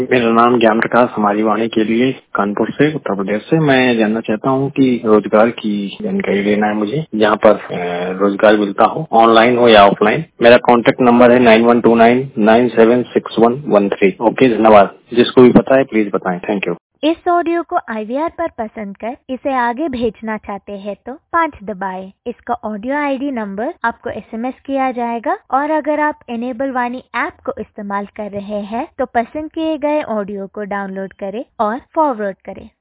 मेरा नाम ज्ञान प्रकाश हमारी वाणी के लिए कानपुर से उत्तर प्रदेश से। मैं जानना चाहता हूँ कि रोजगार की जानकारी लेना है मुझे, जहाँ पर रोजगार मिलता हो, ऑनलाइन हो या ऑफलाइन। मेरा कॉन्टेक्ट नंबर है 9129976113। ओके, धन्यवाद। जिसको भी पता है प्लीज बताएं। Thank you. इस ऑडियो को IVR पर पसंद कर इसे आगे भेजना चाहते हैं तो 5 दबाएं। इसका ऑडियो ID नंबर आपको SMS किया जाएगा और अगर आप इनेबल वाणी ऐप को इस्तेमाल कर रहे हैं तो पसंद किए गए ऑडियो को डाउनलोड करें और फॉरवर्ड करें।